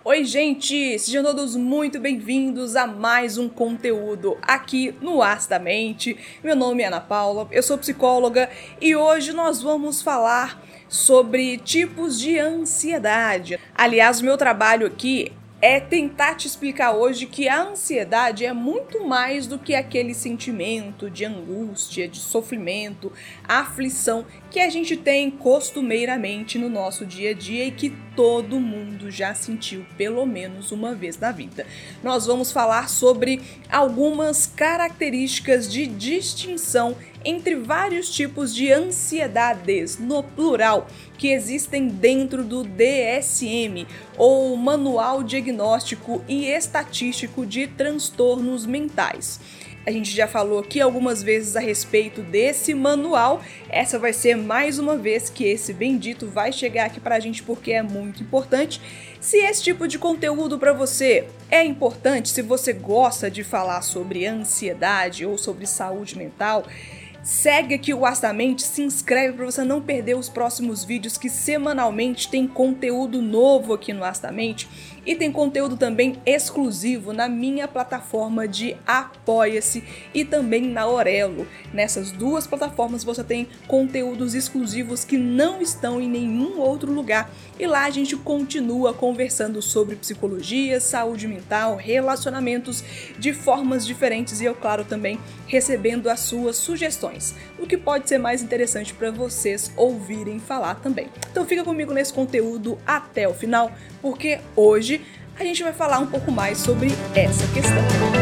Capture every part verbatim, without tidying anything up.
Oi gente, sejam todos muito bem-vindos a mais um conteúdo aqui no Astamente. Meu nome é Ana Paula, eu sou psicóloga e hoje nós vamos falar sobre tipos de ansiedade. Aliás, o meu trabalho aqui é tentar te explicar hoje que a ansiedade é muito mais do que aquele sentimento de angústia, de sofrimento, aflição que a gente tem costumeiramente no nosso dia a dia e que todo mundo já sentiu pelo menos uma vez na vida. Nós vamos falar sobre algumas características de distinção entre vários tipos de ansiedades, no plural, que existem dentro do D S M, ou Manual Diagnóstico e Estatístico de Transtornos Mentais. A gente já falou aqui algumas vezes a respeito desse manual, essa vai ser mais uma vez que esse bendito vai chegar aqui pra gente porque é muito importante. Se esse tipo de conteúdo para você é importante, se você gosta de falar sobre ansiedade ou sobre saúde mental, segue aqui o Astamente, se inscreve para você não perder os próximos vídeos que semanalmente tem conteúdo novo aqui no Astamente e tem conteúdo também exclusivo na minha plataforma de Apoia-se e também na Orelo. Nessas duas plataformas você tem conteúdos exclusivos que não estão em nenhum outro lugar e lá a gente continua conversando sobre psicologia, saúde mental, relacionamentos de formas diferentes e eu, claro, também recebendo as suas sugestões, o que pode ser mais interessante para vocês ouvirem falar também. Então fica comigo nesse conteúdo até o final, porque hoje a gente vai falar um pouco mais sobre essa questão.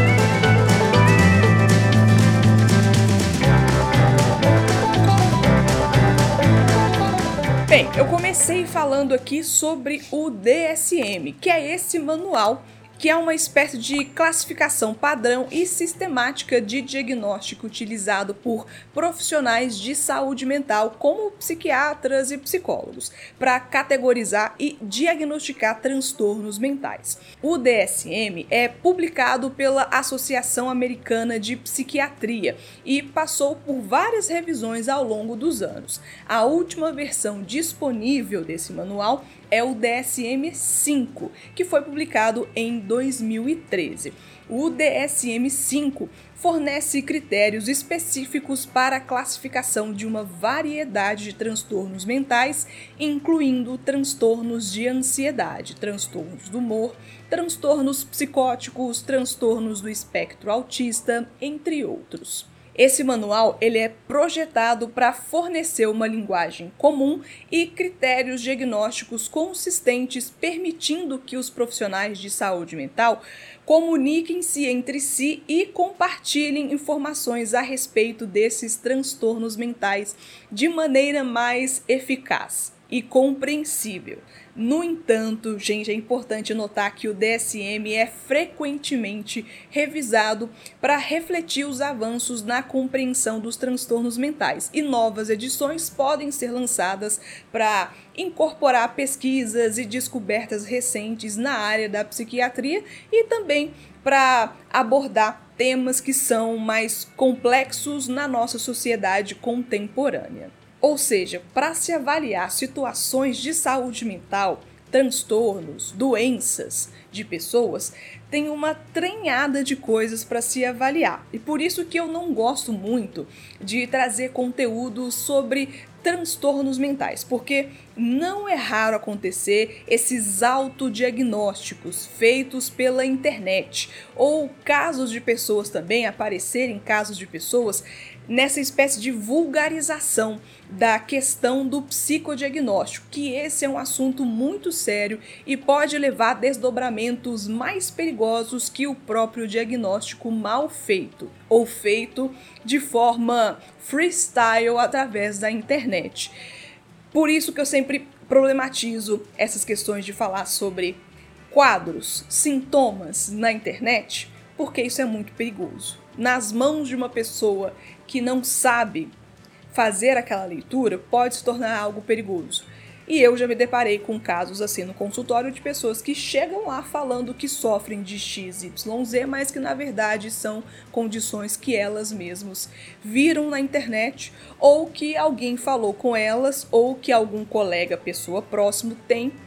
Bem, eu comecei falando aqui sobre o D S M, que é esse manual que é uma espécie de classificação padrão e sistemática de diagnóstico utilizado por profissionais de saúde mental, como psiquiatras e psicólogos, para categorizar e diagnosticar transtornos mentais. O D S M é publicado pela Associação Americana de Psiquiatria e passou por várias revisões ao longo dos anos. A última versão disponível desse manual é o D S M cinco, que foi publicado em dois mil e treze. O D S M cinco fornece critérios específicos para a classificação de uma variedade de transtornos mentais, incluindo transtornos de ansiedade, transtornos do humor, transtornos psicóticos, transtornos do espectro autista, entre outros. Esse manual ele é projetado para fornecer uma linguagem comum e critérios diagnósticos consistentes, permitindo que os profissionais de saúde mental comuniquem-se entre si e compartilhem informações a respeito desses transtornos mentais de maneira mais eficaz e compreensível. No entanto, gente, é importante notar que o D S M é frequentemente revisado para refletir os avanços na compreensão dos transtornos mentais e novas edições podem ser lançadas para incorporar pesquisas e descobertas recentes na área da psiquiatria e também para abordar temas que são mais complexos na nossa sociedade contemporânea. Ou seja, para se avaliar situações de saúde mental, transtornos, doenças de pessoas, tem uma trenhada de coisas para se avaliar. E por isso que eu não gosto muito de trazer conteúdo sobre transtornos mentais, porque não é raro acontecer esses autodiagnósticos feitos pela internet, ou casos de pessoas também, aparecerem casos de pessoas nessa espécie de vulgarização da questão do psicodiagnóstico, que esse é um assunto muito sério e pode levar a desdobramentos mais perigosos que o próprio diagnóstico mal feito, ou feito de forma freestyle através da internet. Por isso que eu sempre problematizo essas questões de falar sobre quadros, sintomas na internet, porque isso é muito perigoso. Nas mãos de uma pessoa que não sabe fazer aquela leitura, pode se tornar algo perigoso. E eu já me deparei com casos assim no consultório de pessoas que chegam lá falando que sofrem de X Y Z, mas que na verdade são condições que elas mesmas viram na internet, ou que alguém falou com elas, ou que algum colega, pessoa próximo tem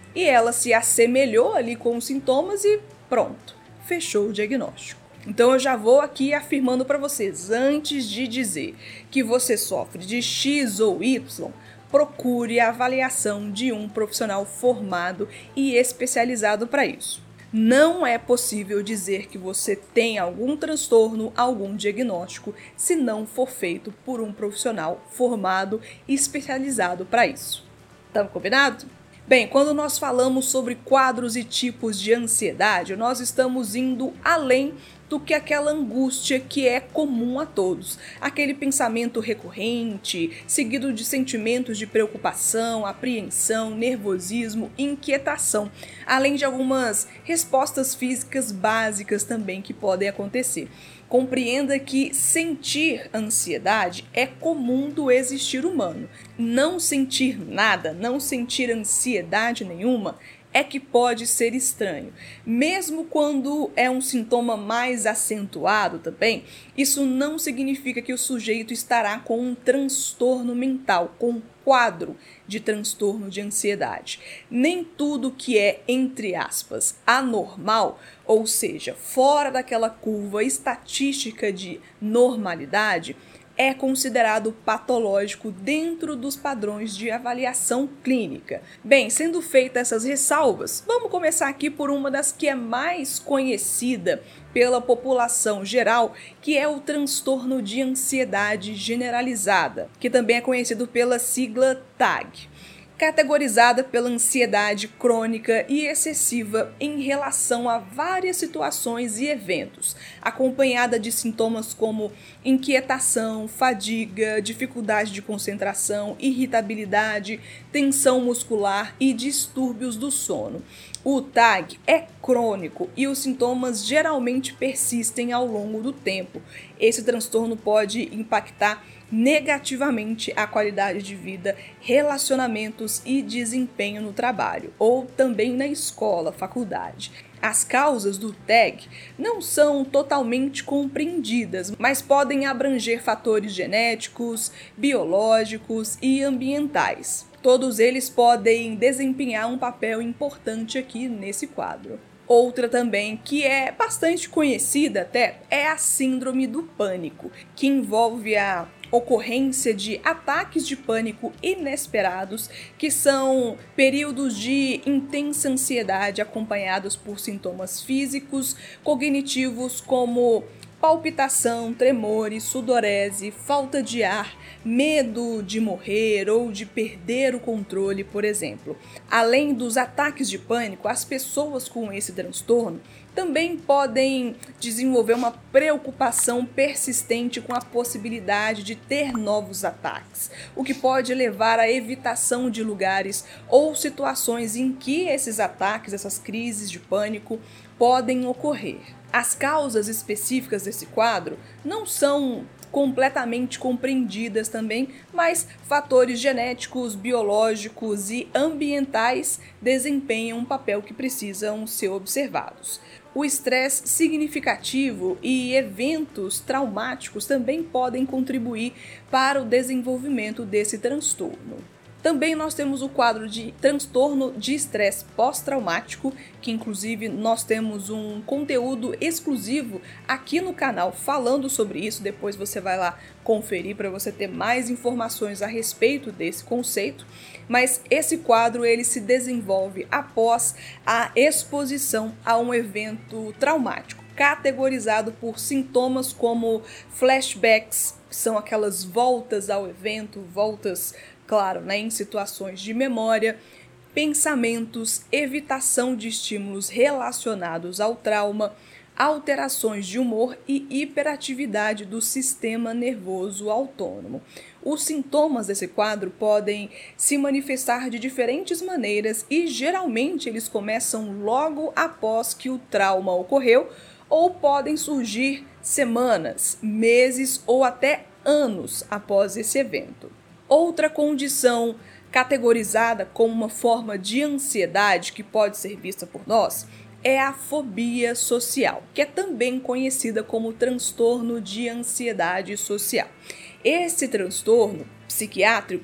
e ela se assemelhou ali com os sintomas e pronto, fechou o diagnóstico. Então eu já vou aqui afirmando para vocês, antes de dizer que você sofre de X ou Y, procure a avaliação de um profissional formado e especializado para isso. Não é possível dizer que você tem algum transtorno, algum diagnóstico, se não for feito por um profissional formado e especializado para isso. Estamos combinados? Bem, quando nós falamos sobre quadros e tipos de ansiedade, nós estamos indo além do que aquela angústia que é comum a todos. Aquele pensamento recorrente, seguido de sentimentos de preocupação, apreensão, nervosismo, inquietação, além de algumas respostas físicas básicas também que podem acontecer. Compreenda que sentir ansiedade é comum do existir humano. Não sentir nada, não sentir ansiedade nenhuma, é que pode ser estranho. Mesmo quando é um sintoma mais acentuado também, isso não significa que o sujeito estará com um transtorno mental, com um quadro de transtorno de ansiedade. Nem tudo que é, entre aspas, anormal, ou seja, fora daquela curva estatística de normalidade, é considerado patológico dentro dos padrões de avaliação clínica. Bem, sendo feitas essas ressalvas, vamos começar aqui por uma das que é mais conhecida pela população geral, que é o transtorno de ansiedade generalizada, que também é conhecido pela sigla T A G. Categorizada pela ansiedade crônica e excessiva em relação a várias situações e eventos, acompanhada de sintomas como inquietação, fadiga, dificuldade de concentração, irritabilidade, tensão muscular e distúrbios do sono. O T A G é crônico e os sintomas geralmente persistem ao longo do tempo. Esse transtorno pode impactar negativamente a qualidade de vida, relacionamentos e desempenho no trabalho, ou também na escola, faculdade. As causas do T A G não são totalmente compreendidas, mas podem abranger fatores genéticos, biológicos e ambientais. Todos eles podem desempenhar um papel importante aqui nesse quadro. Outra também, que é bastante conhecida até, é a síndrome do pânico, que envolve a ocorrência de ataques de pânico inesperados, que são períodos de intensa ansiedade acompanhados por sintomas físicos, cognitivos como palpitação, tremores, sudorese, falta de ar, medo de morrer ou de perder o controle, por exemplo. Além dos ataques de pânico, as pessoas com esse transtorno também podem desenvolver uma preocupação persistente com a possibilidade de ter novos ataques, o que pode levar à evitação de lugares ou situações em que esses ataques, essas crises de pânico, podem ocorrer. As causas específicas desse quadro não são completamente compreendidas também, mas fatores genéticos, biológicos e ambientais desempenham um papel que precisam ser observados. O estresse significativo e eventos traumáticos também podem contribuir para o desenvolvimento desse transtorno. Também nós temos o quadro de transtorno de estresse pós-traumático, que inclusive nós temos um conteúdo exclusivo aqui no canal falando sobre isso. Depois você vai lá conferir para você ter mais informações a respeito desse conceito. Mas esse quadro ele se desenvolve após a exposição a um evento traumático, categorizado por sintomas como flashbacks, que são aquelas voltas ao evento, voltas claro, né, em situações de memória, pensamentos, evitação de estímulos relacionados ao trauma, alterações de humor e hiperatividade do sistema nervoso autônomo. Os sintomas desse quadro podem se manifestar de diferentes maneiras e geralmente eles começam logo após que o trauma ocorreu ou podem surgir semanas, meses ou até anos após esse evento. Outra condição categorizada como uma forma de ansiedade que pode ser vista por nós é a fobia social, que é também conhecida como transtorno de ansiedade social. Esse transtorno psiquiátrico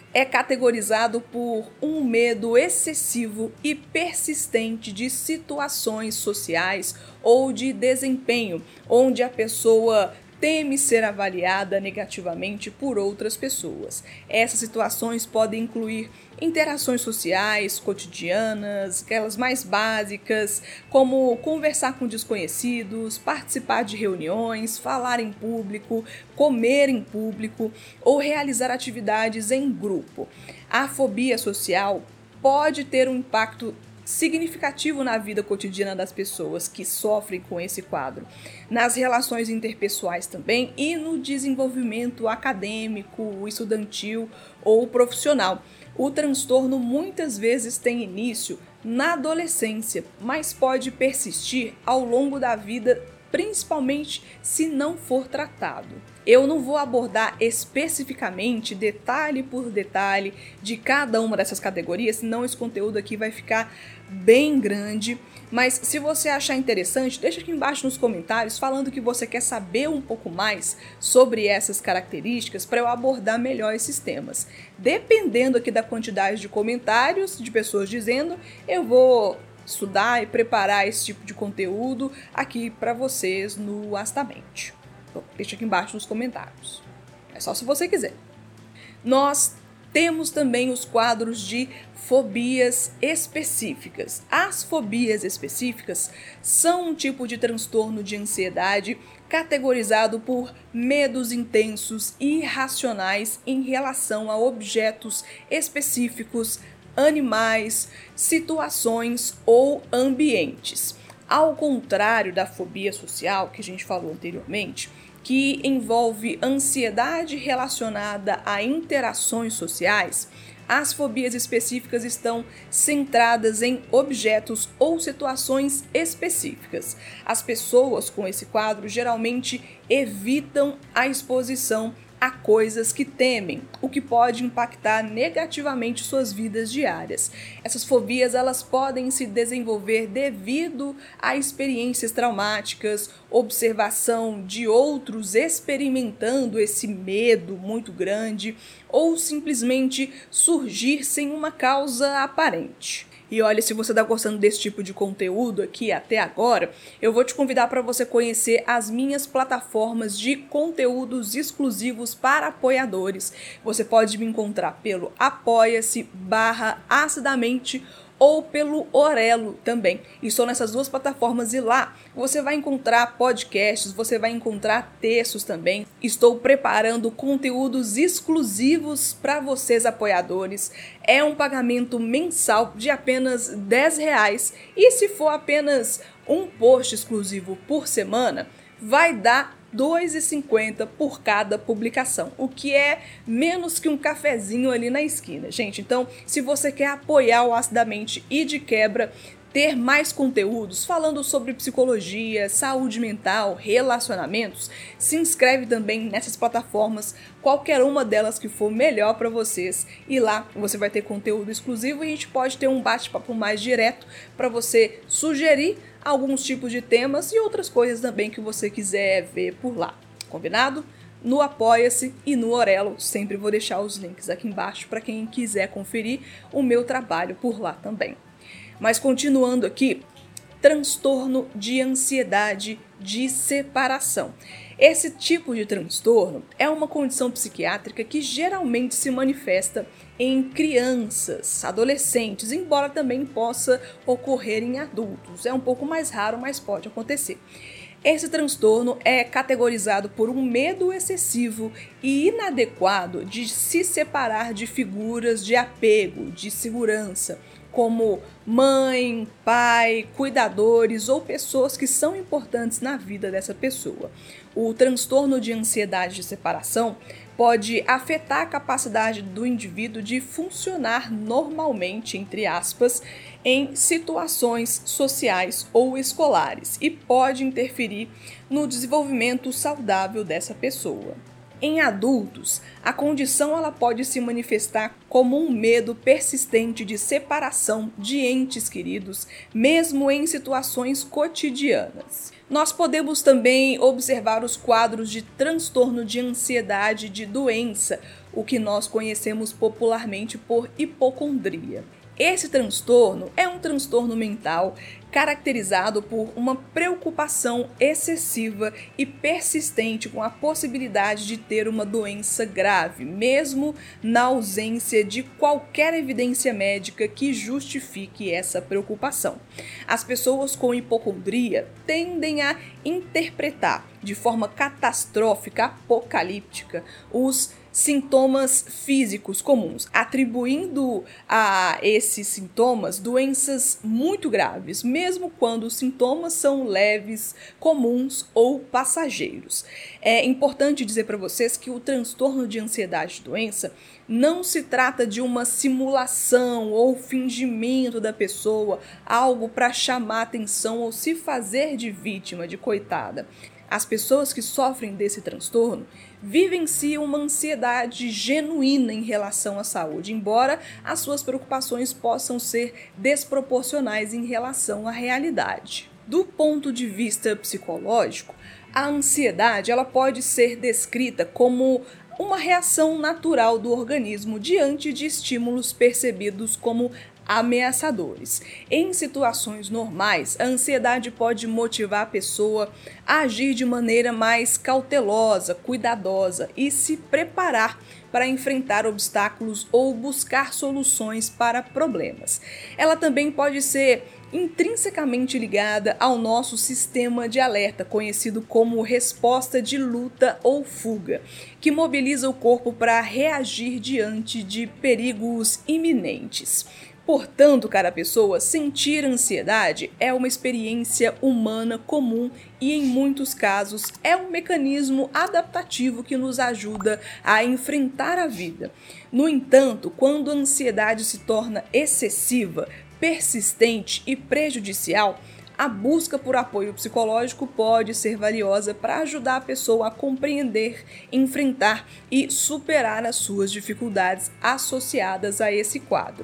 é categorizado por um medo excessivo e persistente de situações sociais ou de desempenho, onde a pessoa teme ser avaliada negativamente por outras pessoas. Essas situações podem incluir interações sociais, cotidianas, aquelas mais básicas, como conversar com desconhecidos, participar de reuniões, falar em público, comer em público ou realizar atividades em grupo. A fobia social pode ter um impacto significativo na vida cotidiana das pessoas que sofrem com esse quadro, nas relações interpessoais também e no desenvolvimento acadêmico, estudantil ou profissional. O transtorno muitas vezes tem início na adolescência, mas pode persistir ao longo da vida, principalmente se não for tratado. Eu não vou abordar especificamente, detalhe por detalhe, de cada uma dessas categorias, senão esse conteúdo aqui vai ficar bem grande. Mas se você achar interessante, deixa aqui embaixo nos comentários falando que você quer saber um pouco mais sobre essas características para eu abordar melhor esses temas. Dependendo aqui da quantidade de comentários, de pessoas dizendo, eu vou estudar e preparar esse tipo de conteúdo aqui para vocês no Astamente. Então, deixa aqui embaixo nos comentários. É só se você quiser. Nós temos também os quadros de fobias específicas. As fobias específicas são um tipo de transtorno de ansiedade categorizado por medos intensos e irracionais em relação a objetos específicos, animais, situações ou ambientes. Ao contrário da fobia social, que a gente falou anteriormente, que envolve ansiedade relacionada a interações sociais, as fobias específicas estão centradas em objetos ou situações específicas. As pessoas com esse quadro geralmente evitam a exposição a coisas que temem, o que pode impactar negativamente suas vidas diárias. Essas fobias elas podem se desenvolver devido a experiências traumáticas, observação de outros experimentando esse medo muito grande, ou simplesmente surgir sem uma causa aparente. E olha, se você está gostando desse tipo de conteúdo aqui até agora, eu vou te convidar para você conhecer as minhas plataformas de conteúdos exclusivos para apoiadores. Você pode me encontrar pelo apoia-se barra acidamente ou pelo Orelo também. Estou nessas duas plataformas e lá você vai encontrar podcasts, você vai encontrar textos também. Estou preparando conteúdos exclusivos para vocês apoiadores. É um pagamento mensal de apenas dez reais e se for apenas um post exclusivo por semana, vai dar dois reais e cinquenta centavos por cada publicação, o que é menos que um cafezinho ali na esquina, gente. Então, se você quer apoiar o Acidamente e de quebra, ter mais conteúdos falando sobre psicologia, saúde mental, relacionamentos, se inscreve também nessas plataformas, qualquer uma delas que for melhor para vocês, e lá você vai ter conteúdo exclusivo e a gente pode ter um bate-papo mais direto para você sugerir alguns tipos de temas e outras coisas também que você quiser ver por lá, combinado? No Apoia-se e no Orelo, sempre vou deixar os links aqui embaixo para quem quiser conferir o meu trabalho por lá também. Mas continuando aqui, transtorno de ansiedade de separação. Esse tipo de transtorno é uma condição psiquiátrica que geralmente se manifesta em crianças, adolescentes, embora também possa ocorrer em adultos. É um pouco mais raro, mas pode acontecer. Esse transtorno é categorizado por um medo excessivo e inadequado de se separar de figuras de apego, de segurança, como mãe, pai, cuidadores ou pessoas que são importantes na vida dessa pessoa. O transtorno de ansiedade de separação pode afetar a capacidade do indivíduo de funcionar normalmente, entre aspas, em situações sociais ou escolares e pode interferir no desenvolvimento saudável dessa pessoa. Em adultos, a condição ela pode se manifestar como um medo persistente de separação de entes queridos, mesmo em situações cotidianas. Nós podemos também observar os quadros de transtorno de ansiedade de doença, o que nós conhecemos popularmente por hipocondria. Esse transtorno é um transtorno mental caracterizado por uma preocupação excessiva e persistente com a possibilidade de ter uma doença grave, mesmo na ausência de qualquer evidência médica que justifique essa preocupação. As pessoas com hipocondria tendem a interpretar de forma catastrófica, apocalíptica, os sintomas físicos comuns, atribuindo a esses sintomas doenças muito graves, mesmo quando os sintomas são leves, comuns ou passageiros. É importante dizer para vocês que o transtorno de ansiedade de doença não se trata de uma simulação ou fingimento da pessoa, algo para chamar atenção ou se fazer de vítima, de coitada. As pessoas que sofrem desse transtorno vivenciam uma ansiedade genuína em relação à saúde, embora as suas preocupações possam ser desproporcionais em relação à realidade. Do ponto de vista psicológico, a ansiedade ela pode ser descrita como uma reação natural do organismo diante de estímulos percebidos como ameaçadores. Em situações normais, a ansiedade pode motivar a pessoa a agir de maneira mais cautelosa, cuidadosa e se preparar para enfrentar obstáculos ou buscar soluções para problemas. Ela também pode ser intrinsecamente ligada ao nosso sistema de alerta, conhecido como resposta de luta ou fuga, que mobiliza o corpo para reagir diante de perigos iminentes. Portanto, cara pessoa, sentir ansiedade é uma experiência humana comum e, em muitos casos, é um mecanismo adaptativo que nos ajuda a enfrentar a vida. No entanto, quando a ansiedade se torna excessiva, persistente e prejudicial, a busca por apoio psicológico pode ser valiosa para ajudar a pessoa a compreender, enfrentar e superar as suas dificuldades associadas a esse quadro.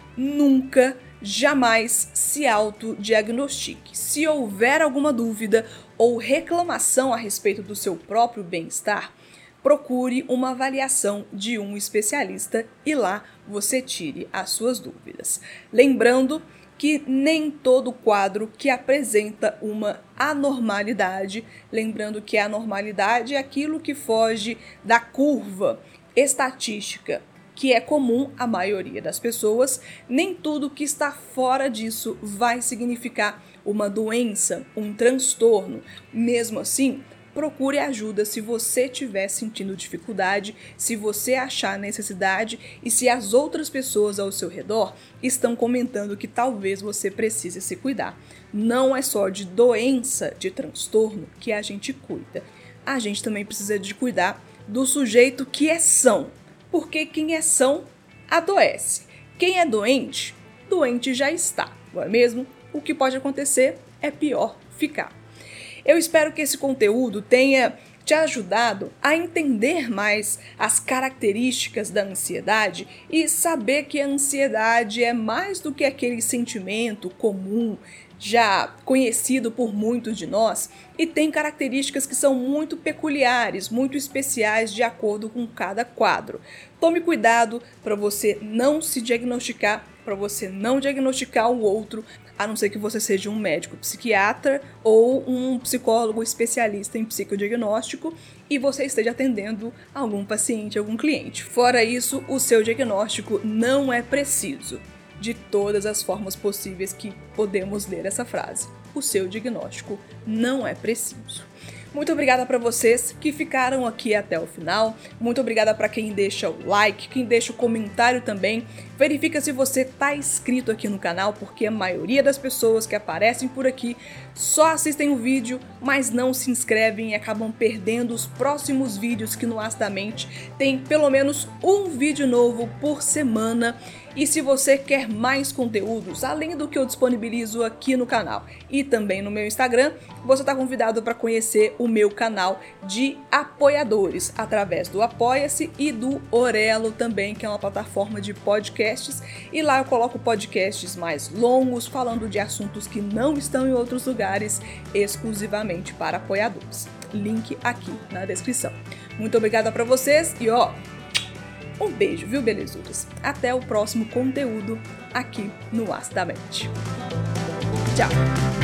Nunca, jamais se autodiagnostique. Se houver alguma dúvida ou reclamação a respeito do seu próprio bem-estar, procure uma avaliação de um especialista e lá você tire as suas dúvidas. Lembrando que nem todo quadro que apresenta uma anormalidade, lembrando que a anormalidade é aquilo que foge da curva estatística, que é comum à maioria das pessoas, nem tudo que está fora disso vai significar uma doença, um transtorno. Mesmo assim, procure ajuda se você estiver sentindo dificuldade, se você achar necessidade e se as outras pessoas ao seu redor estão comentando que talvez você precise se cuidar. Não é só de doença, de transtorno que a gente cuida. A gente também precisa de cuidar do sujeito que é são. Porque quem é são, adoece. Quem é doente, doente já está, não é mesmo? O que pode acontecer é pior ficar. Eu espero que esse conteúdo tenha te ajudado a entender mais as características da ansiedade e saber que a ansiedade é mais do que aquele sentimento comum, já conhecido por muitos de nós, e tem características que são muito peculiares, muito especiais de acordo com cada quadro. Tome cuidado para você não se diagnosticar, para você não diagnosticar o outro, a não ser que você seja um médico psiquiatra ou um psicólogo especialista em psicodiagnóstico e você esteja atendendo algum paciente, algum cliente. Fora isso, o seu diagnóstico não é preciso. De todas as formas possíveis que podemos ler essa frase. O seu diagnóstico não é preciso. Muito obrigada para vocês que ficaram aqui até o final. Muito obrigada para quem deixa o like, quem deixa o comentário também. Verifica se você está inscrito aqui no canal, porque a maioria das pessoas que aparecem por aqui só assistem o vídeo, mas não se inscrevem e acabam perdendo os próximos vídeos que no Astamente tem pelo menos um vídeo novo por semana. E se você quer mais conteúdos, além do que eu disponibilizo aqui no canal e também no meu Instagram, você está convidado para conhecer o meu canal de apoiadores, através do Apoia-se e do Orelo também, que é uma plataforma de podcasts. E lá eu coloco podcasts mais longos, falando de assuntos que não estão em outros lugares, exclusivamente para apoiadores. Link aqui na descrição. Muito obrigada para vocês e ó, Um beijo, viu, belezudas? Até o próximo conteúdo aqui no Acidamente. Tchau!